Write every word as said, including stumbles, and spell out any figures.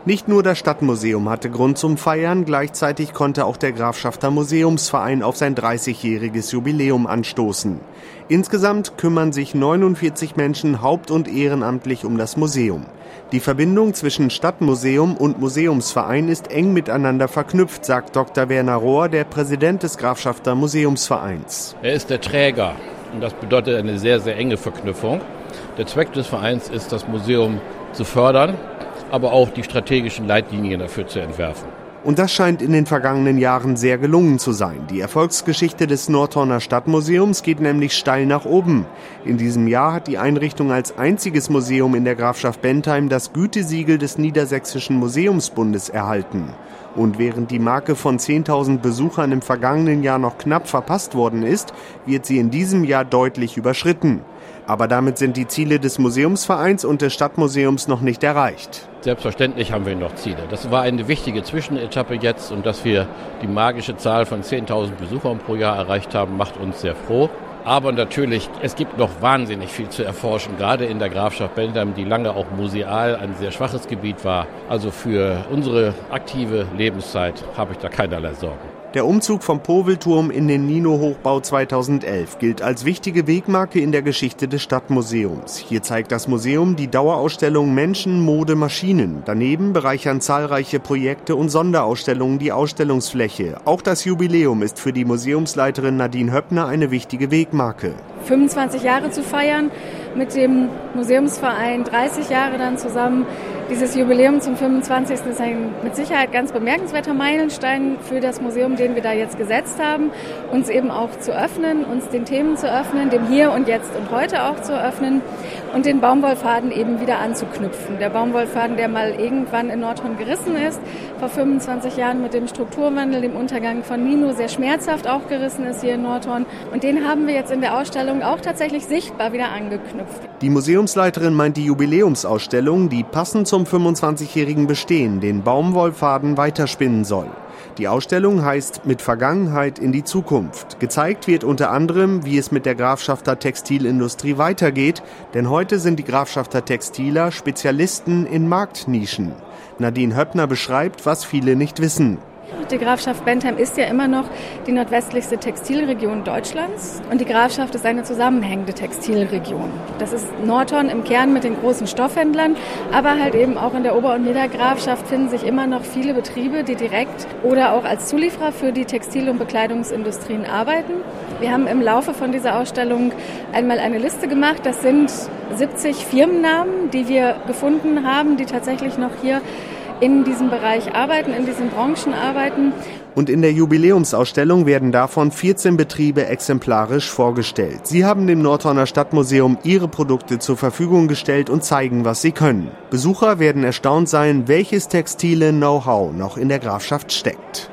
Nicht nur das Stadtmuseum hatte Grund zum Feiern, gleichzeitig konnte auch der Grafschafter Museumsverein auf sein dreißigjähriges Jubiläum anstoßen. Insgesamt kümmern sich neunundvierzig Menschen haupt- und ehrenamtlich um das Museum. Die Verbindung zwischen Stadtmuseum und Museumsverein ist eng miteinander verknüpft, sagt Doktor Werner Rohr, der Präsident des Grafschafter Museumsvereins. Er ist der Träger und das bedeutet eine sehr, sehr enge Verknüpfung. Der Zweck des Vereins ist, das Museum zu fördern, aber auch die strategischen Leitlinien dafür zu entwerfen. Und das scheint in den vergangenen Jahren sehr gelungen zu sein. Die Erfolgsgeschichte des Nordhorner Stadtmuseums geht nämlich steil nach oben. In diesem Jahr hat die Einrichtung als einziges Museum in der Grafschaft Bentheim das Gütesiegel des Niedersächsischen Museumsbundes erhalten. Und während die Marke von zehntausend Besuchern im vergangenen Jahr noch knapp verpasst worden ist, wird sie in diesem Jahr deutlich überschritten. Aber damit sind die Ziele des Museumsvereins und des Stadtmuseums noch nicht erreicht. Selbstverständlich haben wir noch Ziele. Das war eine wichtige Zwischenetappe jetzt und dass wir die magische Zahl von zehntausend Besuchern pro Jahr erreicht haben, macht uns sehr froh. Aber natürlich, es gibt noch wahnsinnig viel zu erforschen, gerade in der Grafschaft Bentheim, die lange auch museal ein sehr schwaches Gebiet war. Also für unsere aktive Lebenszeit habe ich da keinerlei Sorgen. Der Umzug vom Povelturm in den Nino-Hochbau zweitausendelf gilt als wichtige Wegmarke in der Geschichte des Stadtmuseums. Hier zeigt das Museum die Dauerausstellung Menschen, Mode, Maschinen. Daneben bereichern zahlreiche Projekte und Sonderausstellungen die Ausstellungsfläche. Auch das Jubiläum ist für die Museumsleiterin Nadine Höppner eine wichtige Wegmarke. fünfundzwanzig Jahre zu feiern, mit dem Museumsverein dreißig Jahre dann zusammen. Dieses Jubiläum zum fünfundzwanzigsten ist ein mit Sicherheit ganz bemerkenswerter Meilenstein für das Museum, den wir da jetzt gesetzt haben, uns eben auch zu öffnen, uns den Themen zu öffnen, dem Hier und Jetzt und Heute auch zu öffnen und den Baumwollfaden eben wieder anzuknüpfen. Der Baumwollfaden, der mal irgendwann in Nordhorn gerissen ist, vor fünfundzwanzig Jahren mit dem Strukturwandel, dem Untergang von Nino sehr schmerzhaft auch gerissen ist hier in Nordhorn. Und den haben wir jetzt in der Ausstellung auch tatsächlich sichtbar wieder angeknüpft. Die Museumsleiterin meint die Jubiläumsausstellung, die passend zum fünfundzwanzigjährigen Bestehen den Baumwollfaden weiterspinnen soll. Die Ausstellung heißt Mit Vergangenheit in die Zukunft. Gezeigt wird unter anderem, wie es mit der Grafschafter Textilindustrie weitergeht, denn heute sind die Grafschafter Textiler Spezialisten in Marktnischen. Nadine Höppner beschreibt, was viele nicht wissen. Die Grafschaft Bentheim ist ja immer noch die nordwestlichste Textilregion Deutschlands und die Grafschaft ist eine zusammenhängende Textilregion. Das ist Nordhorn im Kern mit den großen Stoffhändlern, aber halt eben auch in der Ober- und Niedergrafschaft finden sich immer noch viele Betriebe, die direkt oder auch als Zulieferer für die Textil- und Bekleidungsindustrien arbeiten. Wir haben im Laufe von dieser Ausstellung einmal eine Liste gemacht. Das sind siebzig Firmennamen, die wir gefunden haben, die tatsächlich noch hier in diesem Bereich arbeiten, in diesen Branchen arbeiten. Und in der Jubiläumsausstellung werden davon vierzehn Betriebe exemplarisch vorgestellt. Sie haben dem Nordhorner Stadtmuseum ihre Produkte zur Verfügung gestellt und zeigen, was sie können. Besucher werden erstaunt sein, welches textile Know-how noch in der Grafschaft steckt.